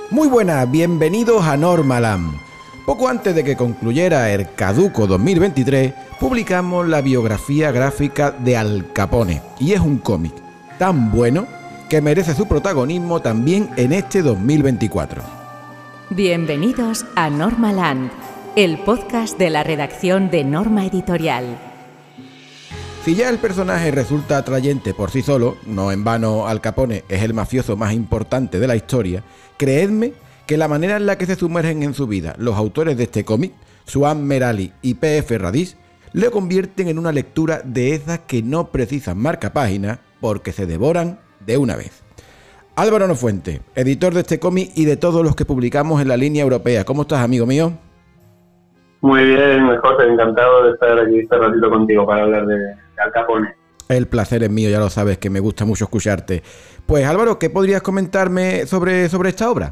Muy buenas, bienvenidos a Normaland. Poco antes de que concluyera el caduco 2023, publicamos la biografía gráfica de Al Capone, y es un cómic tan bueno que merece su protagonismo también en este 2024. Bienvenidos a Normaland, el podcast de la redacción de Norma Editorial. Si ya el personaje resulta atrayente por sí solo, no en vano Al Capone es el mafioso más importante de la historia, creedme que la manera en la que se sumergen en su vida los autores de este cómic, Suan Merali y P.F. Radish, le convierten en una lectura de esas que no precisan marcapáginas porque se devoran de una vez. Álvaro Nofuente, editor de este cómic y de todos los que publicamos en la línea europea. ¿Cómo estás, amigo mío? Muy bien, José, encantado de estar aquí este ratito contigo para hablar de Al Capone. El placer es mío, ya lo sabes, que me gusta mucho escucharte. Pues Álvaro, ¿qué podrías comentarme sobre esta obra?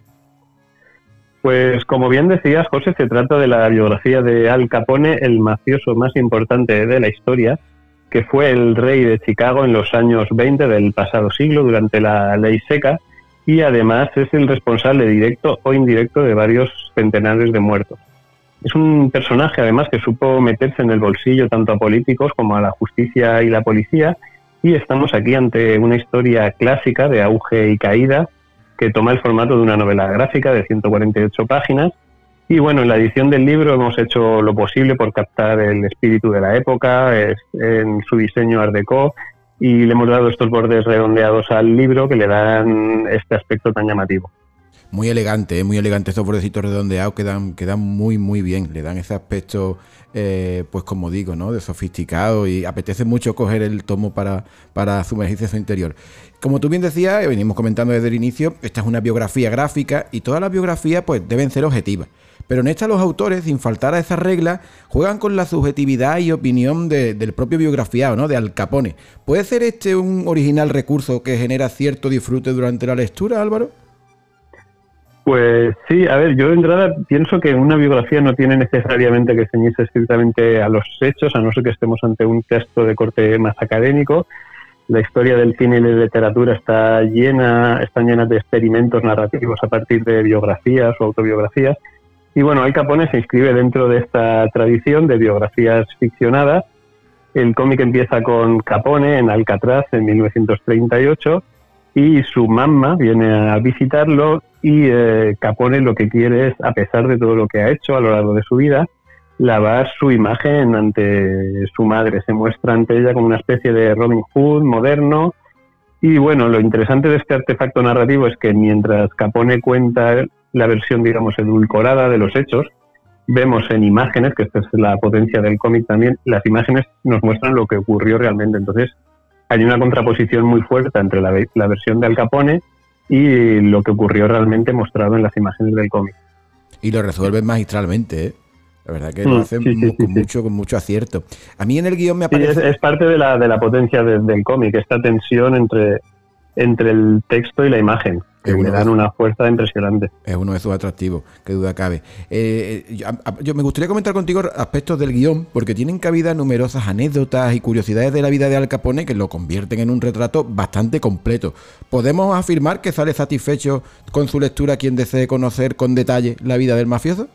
Pues como bien decías, José, se trata de la biografía de Al Capone, el mafioso más importante de la historia, que fue el rey de Chicago en los años 20 del pasado siglo, durante la ley seca, y además es el responsable directo o indirecto de varios centenares de muertos. Es un personaje, además, que supo meterse en el bolsillo tanto a políticos como a la justicia y la policía, y estamos aquí ante una historia clásica de auge y caída que toma el formato de una novela gráfica de 148 páginas. Y bueno, en la edición del libro hemos hecho lo posible por captar el espíritu de la época, en su diseño art déco, y le hemos dado estos bordes redondeados al libro que le dan este aspecto tan llamativo. Muy elegante, muy elegante. Estos bordecitos redondeados quedan muy bien. Le dan ese aspecto, pues como digo, ¿no? De sofisticado, y apetece mucho coger el tomo para sumergirse en su interior. Como tú bien decías, venimos comentando desde el inicio, esta es una biografía gráfica y todas las biografías pues deben ser objetivas. Pero en esta los autores, sin faltar a esas reglas, juegan con la subjetividad y opinión del propio biografiado, ¿no? De Al Capone. ¿Puede ser este un original recurso que genera cierto disfrute durante la lectura, Álvaro? Pues sí, a ver, yo de entrada pienso que una biografía no tiene necesariamente que ceñirse estrictamente a los hechos, a no ser que estemos ante un texto de corte más académico. La historia del cine y la literatura están llenas de experimentos narrativos a partir de biografías o autobiografías. Y bueno, Al Capone se inscribe dentro de esta tradición de biografías ficcionadas. El cómic empieza con Capone en Alcatraz en 1938 y su mamá viene a visitarlo y Capone lo que quiere es, a pesar de todo lo que ha hecho a lo largo de su vida, lavar su imagen ante su madre. Se muestra ante ella como una especie de Robin Hood moderno. Y bueno, lo interesante de este artefacto narrativo es que mientras Capone cuenta la versión, digamos, edulcorada de los hechos, vemos en imágenes, que esta es la potencia del cómic también, las imágenes nos muestran lo que ocurrió realmente. Entonces hay una contraposición muy fuerte entre la versión de Al Capone y lo que ocurrió realmente mostrado en las imágenes del cómic. Y lo resuelven magistralmente, ¿eh? La verdad que lo hacen con mucho acierto. A mí en el guión me aparece... Sí, es parte de la potencia del cómic, esta tensión entre el texto y la imagen, que le dan una fuerza impresionante. Es uno de sus atractivos, qué duda cabe. Yo me gustaría comentar contigo aspectos del guión, porque tienen cabida numerosas anécdotas y curiosidades de la vida de Al Capone que lo convierten en un retrato bastante completo. ¿Podemos afirmar que sale satisfecho con su lectura quien desee conocer con detalle la vida del mafioso?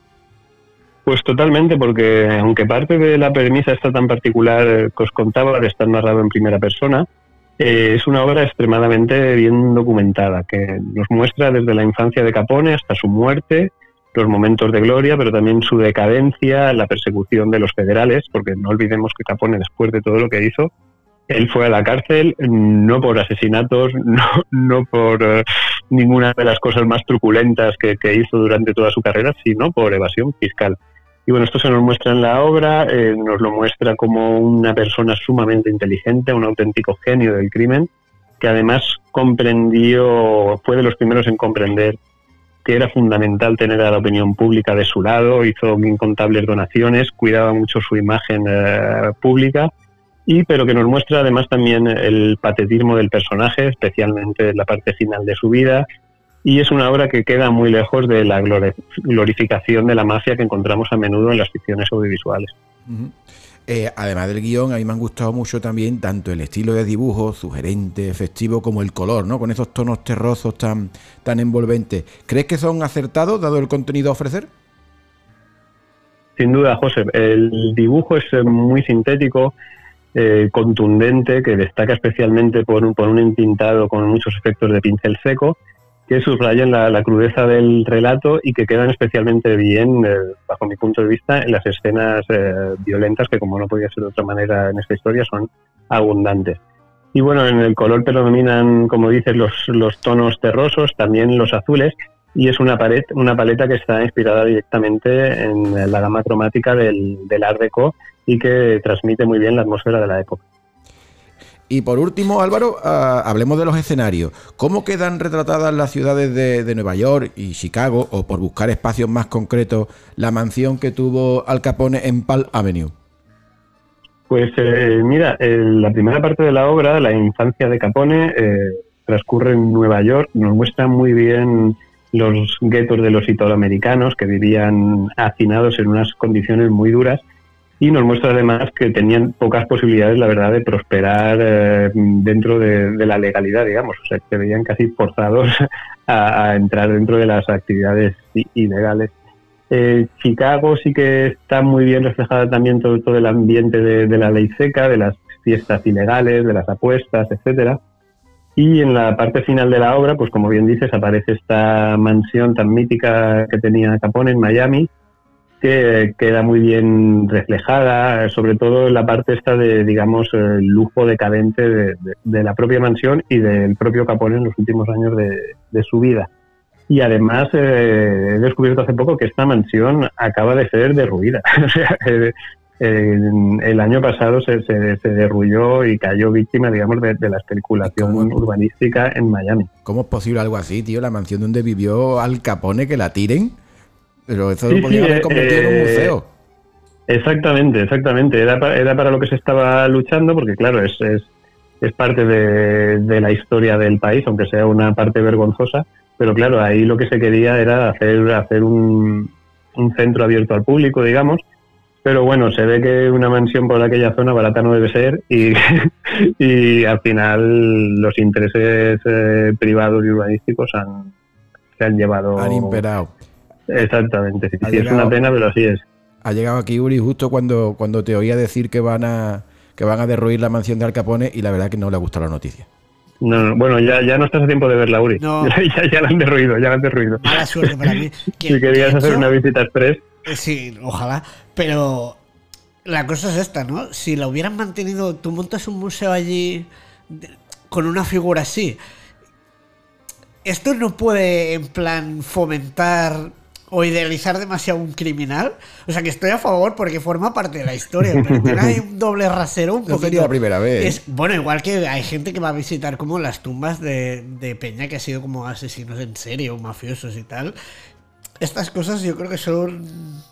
Pues totalmente, porque aunque parte de la premisa está tan particular que os contaba de estar narrado en primera persona, es una obra extremadamente bien documentada, que nos muestra desde la infancia de Capone hasta su muerte, los momentos de gloria, pero también su decadencia, la persecución de los federales, porque no olvidemos que Capone, después de todo lo que hizo, él fue a la cárcel no por asesinatos, no por ninguna de las cosas más truculentas que hizo durante toda su carrera, sino por evasión fiscal. Y bueno, esto se nos muestra en la obra, nos lo muestra como una persona sumamente inteligente, un auténtico genio del crimen, que además fue de los primeros en comprender que era fundamental tener a la opinión pública de su lado, hizo incontables donaciones, cuidaba mucho su imagen pública, pero que nos muestra además también el patetismo del personaje, especialmente en la parte final de su vida. Y es una obra que queda muy lejos de la glorificación de la mafia que encontramos a menudo en las ficciones audiovisuales. Uh-huh. Además del guión, a mí me han gustado mucho también tanto el estilo de dibujo, sugerente, festivo, como el color, ¿no? Con esos tonos terrosos tan envolventes. ¿Crees que son acertados, dado el contenido a ofrecer? Sin duda, José. El dibujo es muy sintético, contundente, que destaca especialmente por un entintado con muchos efectos de pincel seco, que subrayan la crudeza del relato y que quedan especialmente bien, bajo mi punto de vista, en las escenas violentas, que como no podía ser de otra manera en esta historia, son abundantes. Y bueno, en el color predominan, como dices, los tonos terrosos, también los azules, y es una paleta que está inspirada directamente en la gama cromática del Art Deco y que transmite muy bien la atmósfera de la época. Y por último, Álvaro, hablemos de los escenarios. ¿Cómo quedan retratadas las ciudades de Nueva York y Chicago, o por buscar espacios más concretos, la mansión que tuvo Al Capone en Palm Avenue? Pues mira, la primera parte de la obra, la infancia de Capone, transcurre en Nueva York. Nos muestra muy bien los guetos de los italoamericanos que vivían hacinados en unas condiciones muy duras, y nos muestra además que tenían pocas posibilidades, la verdad, de prosperar dentro de la legalidad, digamos. O sea, que se veían casi forzados a entrar dentro de las actividades ilegales. Chicago sí que está muy bien reflejada también todo el ambiente de la ley seca, de las fiestas ilegales, de las apuestas, etcétera. Y en la parte final de la obra, pues como bien dices, aparece esta mansión tan mítica que tenía Capone en Miami, que queda muy bien reflejada, sobre todo en la parte esta de, digamos, el lujo decadente de la propia mansión y del propio Capone en los últimos años de su vida. Y además he descubierto hace poco que esta mansión acaba de ser derruida. O sea, el año pasado se derrulló y cayó víctima, digamos, de la especulación urbanística en Miami. ¿Cómo es posible algo así, tío? La mansión donde vivió Al Capone, que la tiren. Pero eso lo podría haber convertido en un museo. Exactamente. Era para lo que se estaba luchando, porque claro, es parte de la historia del país, aunque sea una parte vergonzosa. Pero claro, ahí lo que se quería era hacer un centro abierto al público, digamos. Pero bueno, se ve que una mansión por aquella zona barata no debe ser, y al final los intereses privados y urbanísticos se han llevado... Han imperado. Exactamente, sí, es una pena, pero así es. Ha llegado aquí, Uri, justo cuando te oía decir que van a derruir la mansión de Al Capone, y la verdad que no le ha gustado la noticia. No, bueno, ya no estás a tiempo de verla, Uri. No. Ya la han derruido, Mala suerte para mí. Si querías hacer una visita express. Sí, ojalá. Pero la cosa es esta, ¿no? Si la hubieran mantenido, tú montas un museo allí con una figura así. Esto no puede, en plan, fomentar o idealizar demasiado un criminal. O sea, que estoy a favor porque forma parte de la historia, pero tener ahí un doble rasero un poquito. No sería la primera vez. Bueno, igual que hay gente que va a visitar como las tumbas de peña que ha sido como asesinos en serie o mafiosos y tal. Estas cosas yo creo que son...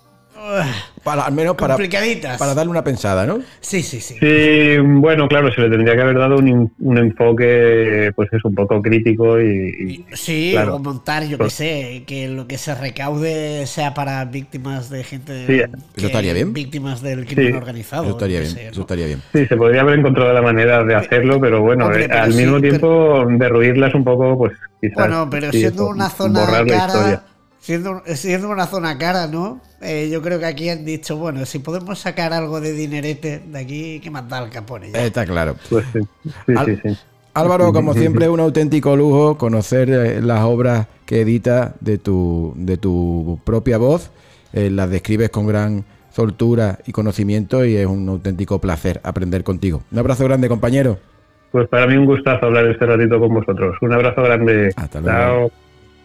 al menos complicaditas. Para darle una pensada, ¿no? Sí. Sí, bueno, claro, se le tendría que haber dado un enfoque, pues es un poco crítico y sí, claro, o montar, yo qué sé, que lo que se recaude sea para víctimas de gente... Sí, eso estaría bien. Víctimas del crimen organizado. Eso estaría bien, sé, ¿no? eso estaría bien. Sí, se podría haber encontrado la manera de hacerlo, pero bueno, Hombre, al mismo tiempo derruirla es un poco, pues quizás... Bueno, pero siendo una zona borrar la cara... historia. Siendo una zona cara, ¿no? Yo creo que aquí han dicho, bueno, si podemos sacar algo de dinerete de aquí, que mandar al Capone ya. Está claro. Pues sí. Álvaro, como siempre, es un auténtico lujo conocer las obras que editas de tu propia voz. Las describes con gran soltura y conocimiento, y es un auténtico placer aprender contigo. Un abrazo grande, compañero. Pues para mí un gustazo hablar este ratito con vosotros. Un abrazo grande. Hasta luego. Chao.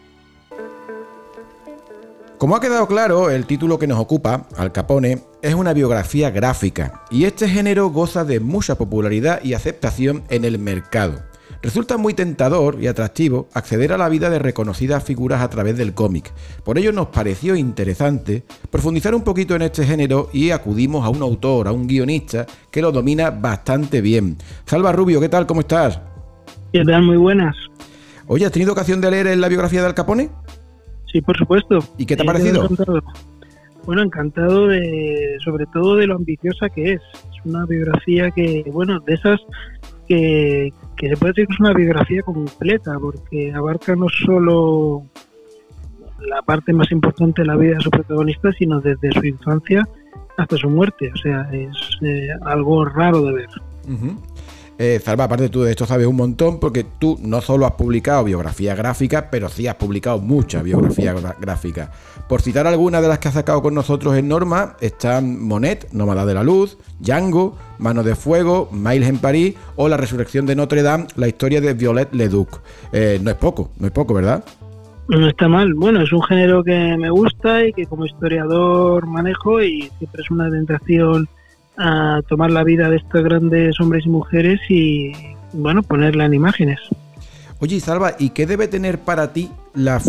Como ha quedado claro, el título que nos ocupa, Al Capone, es una biografía gráfica, y este género goza de mucha popularidad y aceptación en el mercado. Resulta muy tentador y atractivo acceder a la vida de reconocidas figuras a través del cómic. Por ello nos pareció interesante profundizar un poquito en este género, y acudimos a un autor, a un guionista que lo domina bastante bien. Salva Rubio, ¿qué tal? ¿Cómo estás? ¿Qué tal? Muy buenas. Oye, ¿has tenido ocasión de leer la biografía de Al Capone? Sí, por supuesto. ¿Y qué te ha parecido? Bueno, encantado sobre todo de lo ambiciosa que es. Es una biografía que, bueno, de esas que se puede decir que es una biografía completa, porque abarca no solo la parte más importante de la vida de su protagonista, sino desde su infancia hasta su muerte. O sea, es algo raro de ver. Uh-huh. Salva, aparte tú de esto sabes un montón, porque tú no solo has publicado biografía gráfica, pero sí has publicado mucha biografía gráfica. Por citar algunas de las que has sacado con nosotros en Norma, están Monet, Nómada de la Luz, Django, Mano de Fuego, Miles en París o La Resurrección de Notre Dame, la historia de Violette Leduc. No es poco, ¿verdad? No está mal. Bueno, es un género que me gusta y que como historiador manejo, y siempre es una tentación a tomar la vida de estos grandes hombres y mujeres y, bueno, ponerla en imágenes. Oye, Salva, ¿y qué debe tener para ti la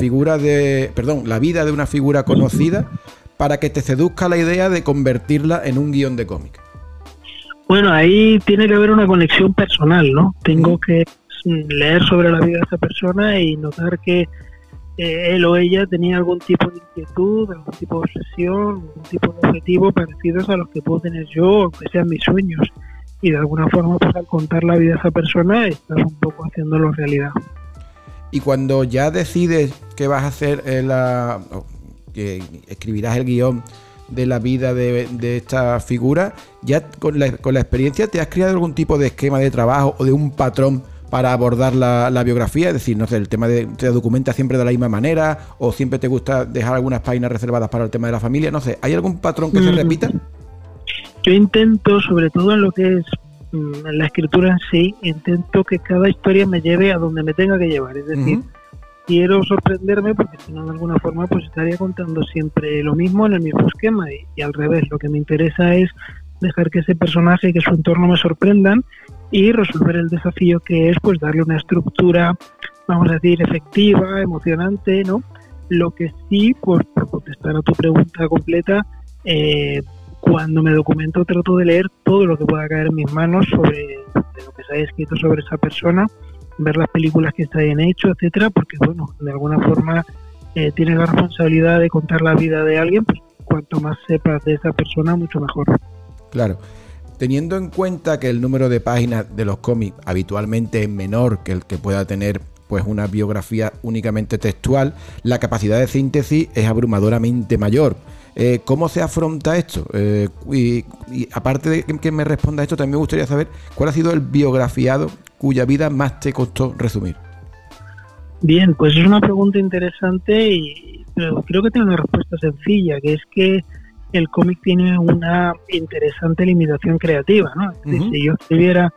vida de una figura conocida para que te seduzca la idea de convertirla en un guión de cómic? Bueno, ahí tiene que haber una conexión personal, ¿no? Tengo que leer sobre la vida de esa persona y notar que él o ella tenía algún tipo de inquietud, algún tipo de obsesión, algún tipo de objetivo parecidos a los que puedo tener yo, aunque sean mis sueños. Y de alguna forma, pues al contar la vida de esa persona, estás un poco haciéndolo realidad. Y cuando ya decides que vas a hacer que escribirás el guión de la vida de esta figura, ya con la experiencia, ¿te has creado algún tipo de esquema de trabajo o de un patrón para abordar la biografía? Es decir, no sé, el tema ¿te documenta siempre de la misma manera o siempre te gusta dejar algunas páginas reservadas para el tema de la familia? No sé, ¿hay algún patrón que se repita? Yo intento, sobre todo en lo que es la escritura en sí, intento que cada historia me lleve a donde me tenga que llevar. Es decir, quiero sorprenderme porque si no, de alguna forma, pues estaría contando siempre lo mismo en el mismo esquema y al revés. Lo que me interesa es dejar que ese personaje y que su entorno me sorprendan y resolver el desafío que es, pues, darle una estructura, vamos a decir, efectiva, emocionante, ¿no? Lo que sí, pues, por contestar a tu pregunta completa, cuando me documento trato de leer todo lo que pueda caer en mis manos sobre lo que se haya escrito sobre esa persona, ver las películas que se hayan hecho, etcétera, porque, bueno, de alguna forma tienes la responsabilidad de contar la vida de alguien, pues cuanto más sepas de esa persona, mucho mejor. Claro. Teniendo en cuenta que el número de páginas de los cómics habitualmente es menor que el que pueda tener pues una biografía únicamente textual, la capacidad de síntesis es abrumadoramente mayor. ¿Cómo se afronta esto? Y aparte de que me responda esto, también me gustaría saber cuál ha sido el biografiado cuya vida más te costó resumir. Bien, pues es una pregunta interesante, pero creo que tiene una respuesta sencilla, que es que el cómic tiene una interesante limitación creativa, ¿no? Uh-huh. Si yo escribiera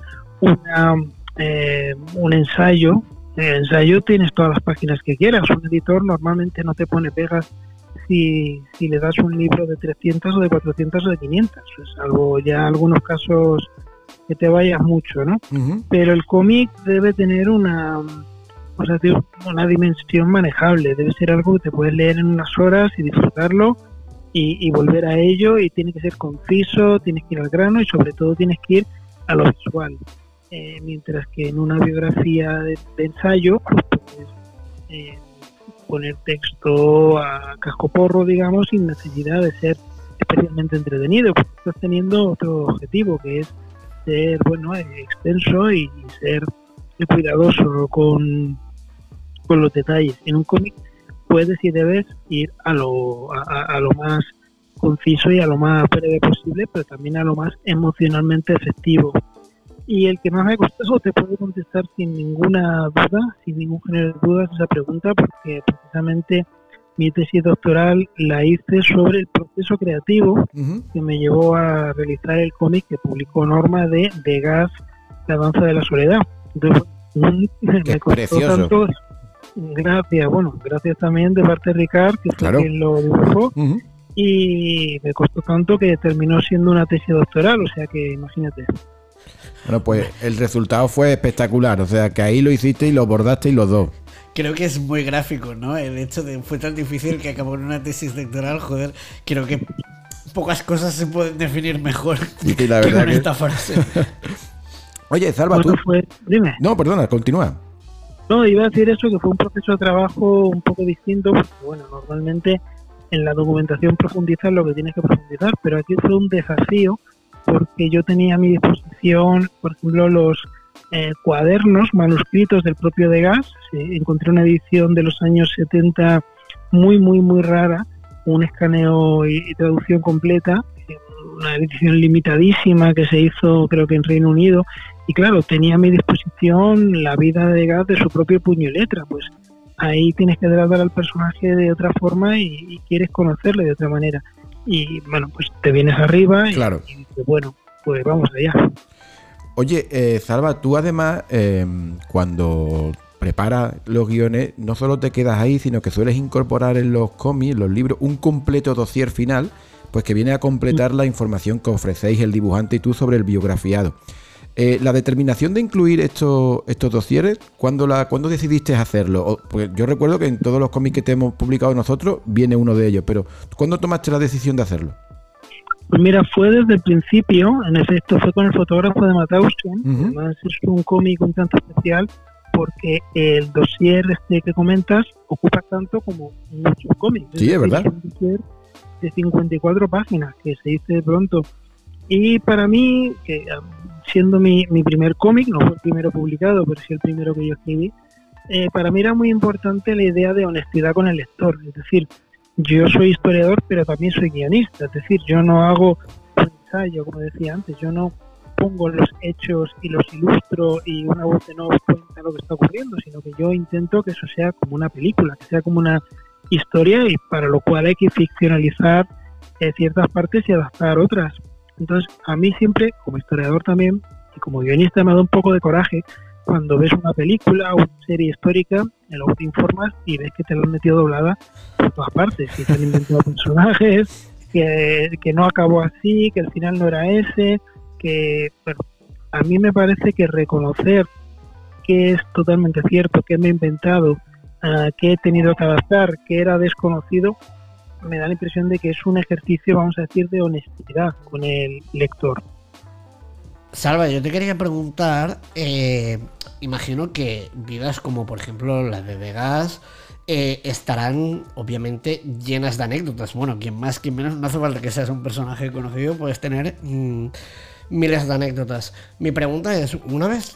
un ensayo, el ensayo tienes todas las páginas que quieras. Un editor normalmente no te pone pegas si le das un libro de 300 o de 400 o de 500, salvo ya algunos casos que te vayas mucho, ¿no? Uh-huh. Pero el cómic debe tener una dimensión manejable, debe ser algo que te puedes leer en unas horas y disfrutarlo y volver a ello, y tiene que ser conciso, tienes que ir al grano y sobre todo tienes que ir a lo visual. Mientras que en una biografía de ensayo pues puedes poner texto a cascoporro, digamos, sin necesidad de ser especialmente entretenido, porque estás teniendo otro objetivo, que es ser, bueno, extenso y ser cuidadoso con los detalles. En un cómic puedes y debes ir a lo más conciso y a lo más breve posible, pero también a lo más emocionalmente efectivo. Y el que más me costó, te puedo contestar sin ninguna duda, sin ningún género de dudas esa pregunta, porque precisamente mi tesis doctoral la hice sobre el proceso creativo que me llevó a realizar el cómic que publicó Norma de Degas, La danza de la soledad. Entonces, me costó precioso. Tanto. Gracias también de parte de Ricard, que fue quien lo dibujó, y me costó tanto que terminó siendo una tesis doctoral, o sea que imagínate. Bueno, pues el resultado fue espectacular, o sea que ahí lo hiciste y lo bordaste y los dos. Creo que es muy gráfico, ¿no? El hecho de fue tan difícil que acabó en una tesis doctoral, joder, creo que pocas cosas se pueden definir mejor sí, la verdad que con esta frase. Oye, Salva, tú... Dime. No, perdona, continúa. No, iba a decir eso, que fue un proceso de trabajo un poco distinto, porque bueno, normalmente en la documentación profundizar lo que tienes que profundizar, pero aquí fue un desafío porque yo tenía a mi disposición, por ejemplo, los cuadernos manuscritos del propio Degas. Encontré una edición de los años 70 muy, muy, muy rara, un escaneo y traducción completa, una edición limitadísima que se hizo creo que en Reino Unido, y claro, tenía a mi disposición la vida de Degas de su propio puño y letra. Pues ahí tienes que tratar al personaje de otra forma y quieres conocerle de otra manera. Y bueno, pues te vienes arriba claro. y dices, bueno, pues vamos allá. Oye, Salva, tú además, cuando preparas los guiones, no solo te quedas ahí, sino que sueles incorporar en los cómics, los libros, un completo dossier final, pues que viene a completar la información que ofrecéis el dibujante y tú sobre el biografiado. La determinación de incluir estos dosieres, ¿cuándo decidiste hacerlo? Pues yo recuerdo que en todos los cómics que te hemos publicado nosotros viene uno de ellos, pero ¿cuándo tomaste la decisión de hacerlo? Pues mira, fue desde el principio, en efecto fue con el fotógrafo de Matthäuschen. Además es un cómic un tanto especial porque el dossier que comentas ocupa tanto como muchos cómics. Sí, es verdad. Es un dossier de 54 páginas, que se dice de pronto. Y para mí, que siendo mi primer cómic, no fue el primero publicado, pero sí el primero que yo escribí, para mí era muy importante la idea de honestidad con el lector. Es decir, yo soy historiador, pero también soy guionista. Es decir, yo no hago un ensayo, como decía antes, yo no pongo los hechos y los ilustro y una voz en off cuenta lo que está ocurriendo, sino que yo intento que eso sea como una película, que sea como una historia, y para lo cual hay que ficcionalizar ciertas partes y adaptar otras. Entonces, a mí siempre, como historiador también, y como guionista, me da un poco de coraje cuando ves una película o una serie histórica, en lo que te informas y ves que te lo han metido doblada por todas partes, que se han inventado personajes, que no acabó así, que al final no era ese, que, bueno, a mí me parece que reconocer que es totalmente cierto, que me he inventado, que he tenido que adaptar, que era desconocido, me da la impresión de que es un ejercicio, vamos a decir, de honestidad con el lector. Salva, yo te quería preguntar, imagino que vidas como por ejemplo la de Degas estarán obviamente llenas de anécdotas. Bueno, quien más, quien menos, no hace falta que seas un personaje conocido, puedes tener miles de anécdotas. Mi pregunta es, una vez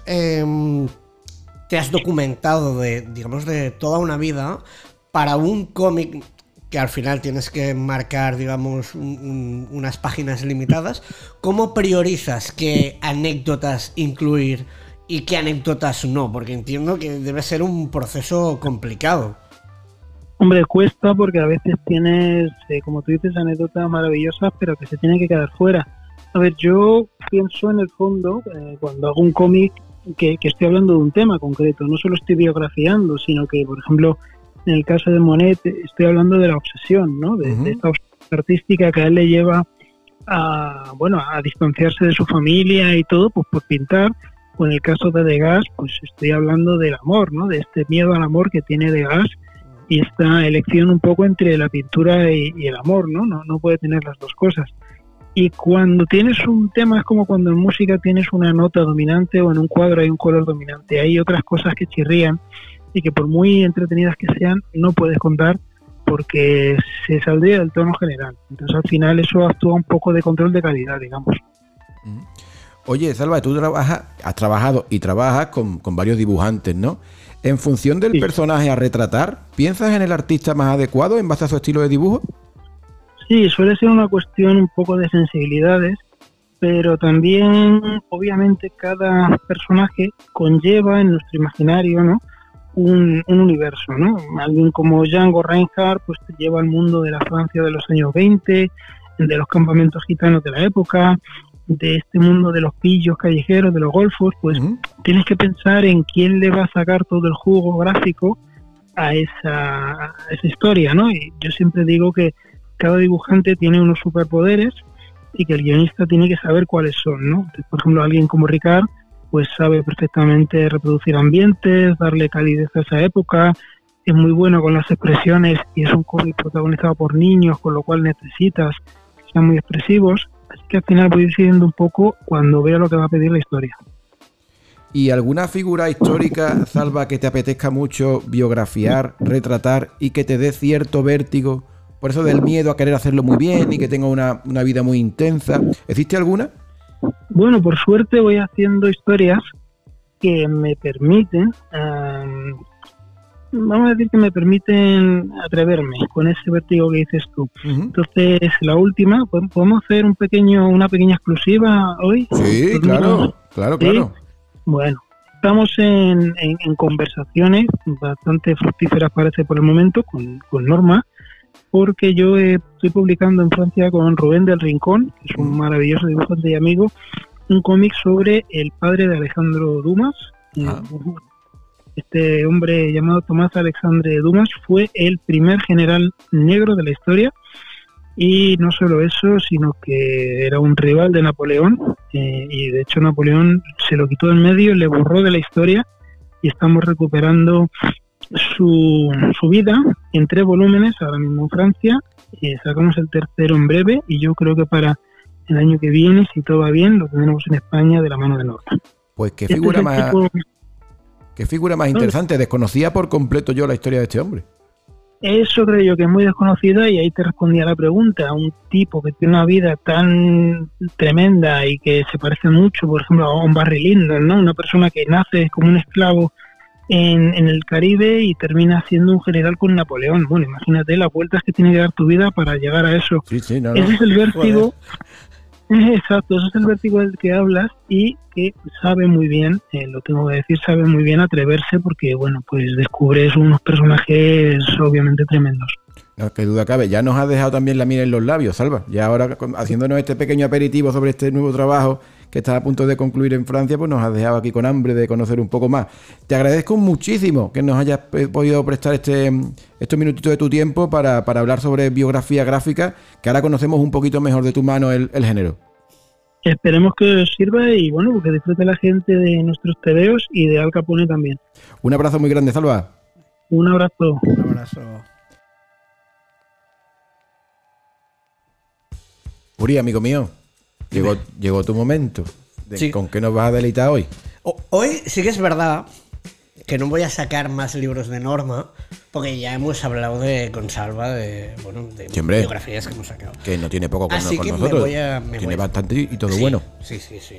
te has documentado de toda una vida para un cómic que al final tienes que marcar, digamos, unas páginas limitadas, ¿cómo priorizas qué anécdotas incluir y qué anécdotas no? Porque entiendo que debe ser un proceso complicado. Hombre, cuesta porque a veces tienes, como tú dices, anécdotas maravillosas, pero que se tienen que quedar fuera. A ver, yo pienso en el fondo, cuando hago un cómic, que estoy hablando de un tema concreto, no solo estoy biografiando, sino que, por ejemplo, en el caso de Monet, estoy hablando de la obsesión, ¿no? De esta obsesión artística que a él le lleva a distanciarse de su familia y todo, pues por pintar. O en el caso de Degas, pues estoy hablando del amor, ¿no? De este miedo al amor que tiene Degas y esta elección un poco entre la pintura y el amor, ¿no? No puede tener las dos cosas. Y cuando tienes un tema, es como cuando en música tienes una nota dominante o en un cuadro hay un color dominante. Hay otras cosas que chirrían y que por muy entretenidas que sean, no puedes contar porque se saldría del tono general. Entonces al final eso actúa un poco de control de calidad, digamos. Oye, Salva, tú has trabajado y trabajas con varios dibujantes, ¿no? En función del personaje a retratar, ¿piensas en el artista más adecuado en base a su estilo de dibujo? Sí, suele ser una cuestión un poco de sensibilidades, pero también, obviamente, cada personaje conlleva en nuestro imaginario, ¿no?, un universo, ¿no? Alguien como Django Reinhardt pues te lleva al mundo de la Francia de los años 20, de los campamentos gitanos de la época, de este mundo de los pillos callejeros, de los golfos. Pues tienes que pensar en quién le va a sacar todo el jugo gráfico a esa historia, ¿no? Y yo siempre digo que cada dibujante tiene unos superpoderes y que el guionista tiene que saber cuáles son, ¿no? Entonces, por ejemplo, alguien como Ricard pues sabe perfectamente reproducir ambientes, darle calidez a esa época, es muy bueno con las expresiones y es un cómic protagonizado por niños, con lo cual necesitas que sean muy expresivos, así que al final voy decidiendo un poco cuando veo lo que va a pedir la historia. ¿Y alguna figura histórica, Salva, que te apetezca mucho biografiar, retratar y que te dé cierto vértigo por eso del miedo a querer hacerlo muy bien y que tenga una vida muy intensa. ¿Existe alguna? Bueno, por suerte voy haciendo historias que me permiten, vamos a decir que me permiten atreverme con ese vértigo que dices tú. Entonces, la última, ¿podemos hacer una pequeña exclusiva hoy? Sí, claro. Bueno, estamos en conversaciones bastante fructíferas, parece por el momento, con Norma, porque yo estoy publicando en Francia con Rubén del Rincón, que es un maravilloso dibujante y amigo, un cómic sobre el padre de Alejandro Dumas. Este hombre llamado Tomás Alexandre Dumas fue el primer general negro de la historia, y no solo eso, sino que era un rival de Napoleón, y de hecho Napoleón se lo quitó en medio, le borró de la historia, y estamos recuperando su vida en 3 volúmenes ahora mismo en Francia. Sacamos el tercero en breve, y yo creo que para el año que viene, si todo va bien, lo tendremos en España de la mano de Norma. Pues qué figura más interesante. Desconocía por completo yo la historia de este hombre. Eso creo yo que es muy desconocida, y ahí te respondía la pregunta. Un tipo que tiene una vida tan tremenda y que se parece mucho, por ejemplo, a un Barry Lyndon, ¿no? Una persona que nace como un esclavo en el Caribe y termina siendo un general con Napoleón. Bueno, imagínate las vueltas que tiene que dar tu vida para llegar a eso. Sí, Ese es el vértigo. Exacto, ese es el vértigo del que hablas, y que sabe muy bien, lo tengo que decir, sabe muy bien atreverse, porque bueno, pues descubres unos personajes obviamente tremendos. No, qué duda cabe. Ya nos has dejado también la miel en los labios, Salva. Ya ahora, haciéndonos este pequeño aperitivo sobre este nuevo trabajo que está a punto de concluir en Francia, pues nos has dejado aquí con hambre de conocer un poco más. Te agradezco muchísimo que nos hayas podido prestar estos minutitos de tu tiempo para hablar sobre biografía gráfica, que ahora conocemos un poquito mejor de tu mano el género. Esperemos que os sirva, y bueno, que disfrute la gente de nuestros tebeos y de Al Capone también. Un abrazo muy grande, Salva. Un abrazo. Un abrazo. Uri, amigo mío, llegó tu momento. Sí. ¿Con qué nos vas a deleitar hoy? Hoy sí que es verdad que no voy a sacar más libros de Norma, porque ya hemos hablado con Salva de biografías que hemos sacado. Que no tiene poco con nosotros. Tiene bastante y todo bueno. Sí.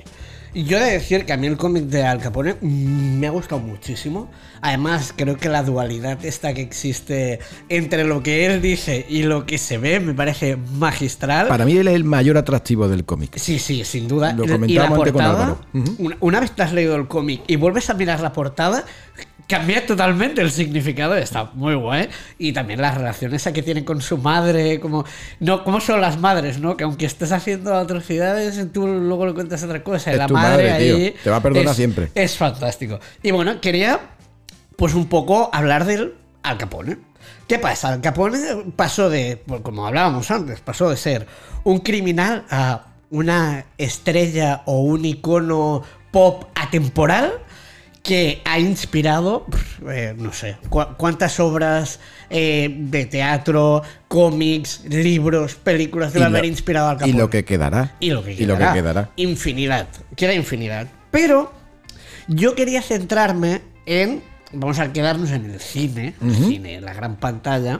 Y yo he de decir que a mí el cómic de Al Capone me ha gustado muchísimo. Además, creo que la dualidad esta que existe entre lo que él dice y lo que se ve me parece magistral. Para mí él es el mayor atractivo del cómic. Sí, sin duda. Lo comentábamos antes con Álvaro. Una vez te has leído el cómic y vuelves a mirar la portada, cambia totalmente el significado, está muy guay. Y también las relaciones que tiene con su madre, como son las madres, ¿no? Que aunque estés haciendo atrocidades, tú luego le cuentas otra cosa. Es la tu madre ahí tío. Te va a perdonar siempre. Es fantástico. Y bueno, quería pues un poco hablar del Al Capone. ¿Qué pasa? Al Capone pasó de, como hablábamos antes, pasó de ser un criminal a una estrella o un icono pop atemporal que ha inspirado, no sé, cuántas obras de teatro, cómics, libros, películas debe haber inspirado al Capone. Y lo que quedará. Y lo que quedará. Infinidad. Queda infinidad. Pero yo quería centrarme en, vamos a quedarnos en el cine, en la gran pantalla,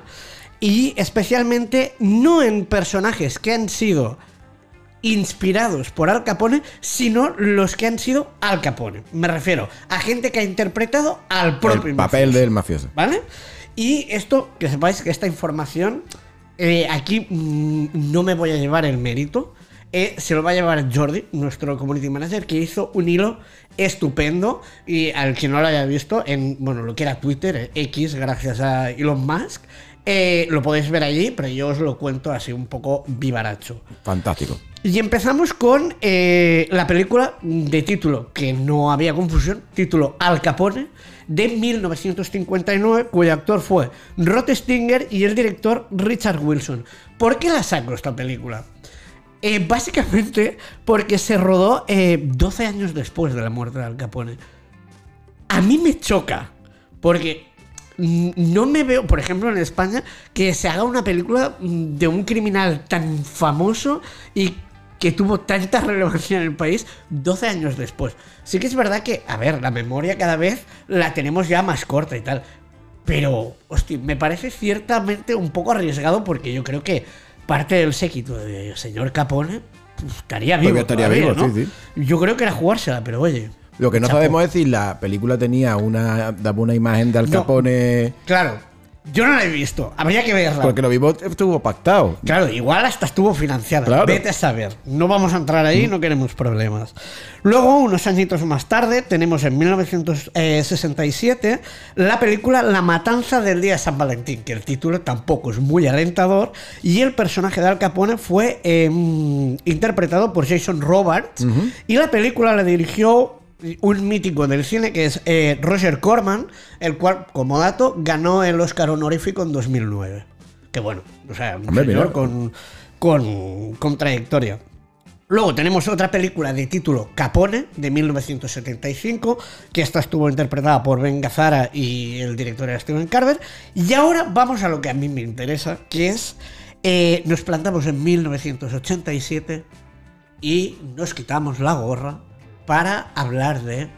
y especialmente no en personajes que han sido inspirados por Al Capone, sino los que han sido Al Capone. Me refiero a gente que ha interpretado al propio papel del mafioso. ¿Vale? Y esto, que sepáis que esta información, aquí no me voy a llevar el mérito, se lo va a llevar Jordi, nuestro community manager, que hizo un hilo estupendo, y al que no lo haya visto en, lo que era Twitter, X, gracias a Elon Musk, lo podéis ver allí, pero yo os lo cuento así un poco vivaracho. Fantástico. Y empezamos con la película de título, que no había confusión, título Al Capone, de 1959, cuyo actor fue Rod Steiger y el director Richard Wilson. ¿Por qué la saco esta película? Básicamente porque se rodó 12 años después de la muerte de Al Capone. A mí me choca, porque no me veo, por ejemplo, en España, que se haga una película de un criminal tan famoso y que tuvo tanta relevancia en el país 12 años después. Sí que es verdad que, a ver, la memoria cada vez la tenemos ya más corta y tal, Pero, hostia, me parece ciertamente un poco arriesgado porque yo creo que parte del séquito del señor Capone estaría vivo. Estaría todavía, vivo, ¿no? sí. Yo creo que era jugársela, pero oye. Lo que no chapo. sabemos es si la película daba una imagen de Al Capone. Claro, yo no la he visto. Habría que verla. Porque lo mismo estuvo pactado. Claro, igual hasta estuvo financiada. Claro. Vete a saber. No vamos a entrar ahí, no queremos problemas. Luego, unos añitos más tarde, tenemos en 1967 la película La Matanza del Día de San Valentín, que el título tampoco es muy alentador, y el personaje de Al Capone fue interpretado por Jason Robards, y la película la dirigió un mítico del cine que es Roger Corman, el cual, como dato, ganó el Oscar honorífico en 2009. Que bueno, o sea, un señor con trayectoria. Luego tenemos otra película de título Capone, de 1975, que esta estuvo interpretada por Ben Gazzara y el director era Steven Carver. Y ahora vamos a lo que a mí me interesa, que es, nos plantamos en 1987 y nos quitamos la gorra para hablar de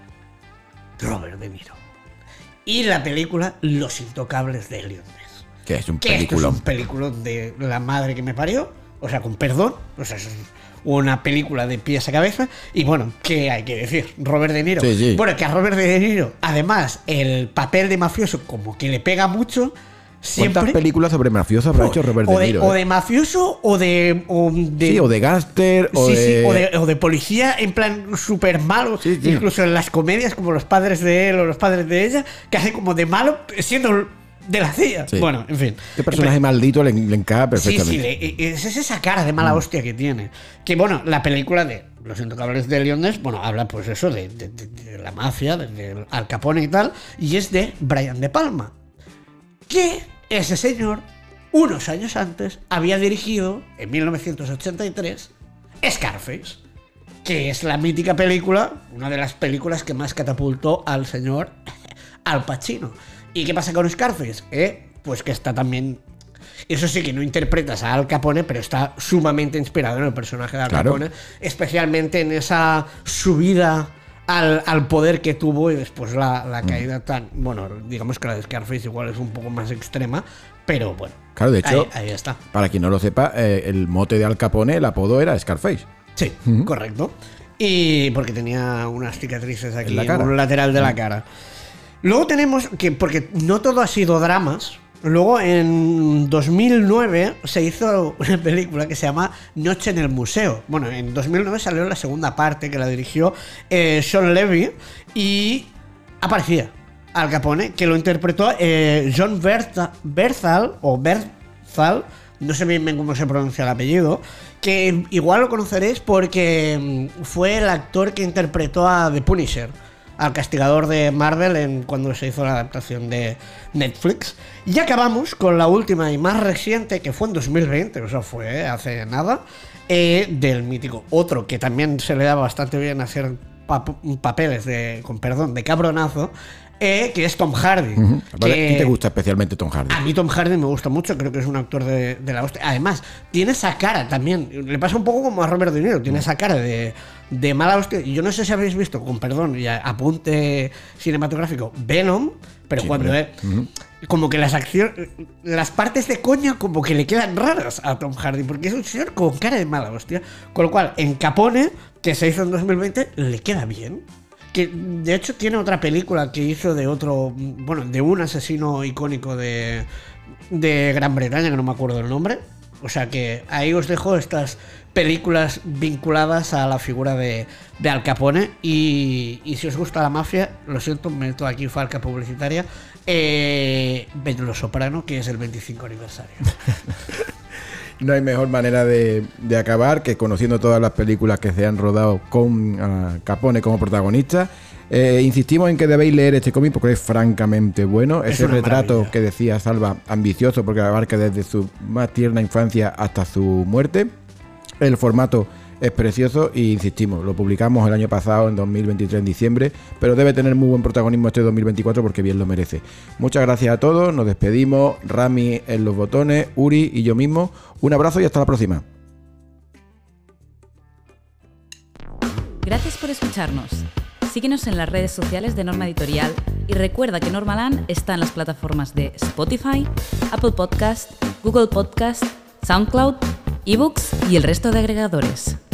Robert De Niro y la película Los Intocables de Elliot Ness. Que es un Que esto es película. un peliculón de la madre que me parió, o sea, con perdón, o sea, es una película de pies a cabeza. Y bueno, ¿qué hay que decir? Robert De Niro. Sí. Bueno, que a Robert De Niro, además, el papel de mafioso como que le pega mucho. Siempre. ¿Cuántas películas sobre mafiosos habrá hecho Robert De Niro? O de mafioso o de Sí, o de gángster, o Sí, de... o de policía en plan súper malo, Sí. incluso en las comedias como Los Padres de Él o Los Padres de Ella, que hace como de malo siendo de la CIA. Sí. Bueno, en fin. Este personaje maldito le encaja perfectamente. Sí, es esa cara de mala hostia que tiene. Que bueno, la película de Los Intocables de Elliot Ness, bueno, habla pues eso de la mafia, de Al Capone y tal, y es de Brian De Palma. Que ese señor, unos años antes, había dirigido, en 1983, Scarface, que es la mítica película, una de las películas que más catapultó al señor Al Pacino. ¿Y qué pasa con Scarface? Pues que está también... Eso sí que no interpretas a Al Capone, pero está sumamente inspirado en el personaje de Al Capone, especialmente en esa subida al poder que tuvo y después la caída tan... Bueno, digamos que la de Scarface igual es un poco más extrema, pero bueno. Claro, de hecho, ahí está. Para quien no lo sepa, el mote de Al Capone, el apodo era Scarface. Sí, correcto. Y porque tenía unas cicatrices aquí En la en cara. un lateral de la cara. Luego tenemos que, porque no todo ha sido dramas, luego en 2009 se hizo una película que se llama Noche en el Museo. Bueno, en 2009 salió la segunda parte que la dirigió Sean Levy y aparecía Al Capone, que lo interpretó John Bernthal, no sé bien cómo se pronuncia el apellido, que igual lo conoceréis porque fue el actor que interpretó a The Punisher, al castigador de Marvel cuando se hizo la adaptación de Netflix. Y acabamos con la última y más reciente, que fue en 2020, o sea, fue hace nada, del mítico otro que también se le da bastante bien hacer papeles de cabronazo, que es Tom Hardy. ¿Vale? ¿Y te gusta especialmente Tom Hardy? A mí Tom Hardy me gusta mucho, creo que es un actor de la hostia. Además, tiene esa cara también, le pasa un poco como a Robert De Niro, tiene esa cara de mala hostia. Y yo no sé si habéis visto, con perdón, y apunte cinematográfico, Venom, pero Sí, cuando como que las partes de coña como que le quedan raras a Tom Hardy, porque es un señor con cara de mala hostia. Con lo cual, en Capone, que se hizo en 2020, le queda bien. Que de hecho tiene otra película que hizo de un asesino icónico de Gran Bretaña, que no me acuerdo el nombre. O sea que ahí os dejo estas películas vinculadas a la figura de Al Capone. Y si os gusta la mafia, lo siento, me meto aquí falca publicitaria, ved Los Soprano, que es el 25 aniversario. No hay mejor manera de acabar que conociendo todas las películas que se han rodado con Capone como protagonista. Insistimos en que debéis leer este cómic porque es francamente bueno. Es Ese una retrato maravilla. que decía Salva, ambicioso porque abarca desde su más tierna infancia hasta su muerte. El formato es precioso y insistimos, lo publicamos el año pasado, en 2023, en diciembre, pero debe tener muy buen protagonismo este 2024 porque bien lo merece. Muchas gracias a todos, nos despedimos. Rami en los botones, Uri y yo mismo. Un abrazo y hasta la próxima. Gracias por escucharnos. Síguenos en las redes sociales de Norma Editorial y recuerda que Normaland está en las plataformas de Spotify, Apple Podcast, Google Podcast, SoundCloud, eBooks y el resto de agregadores.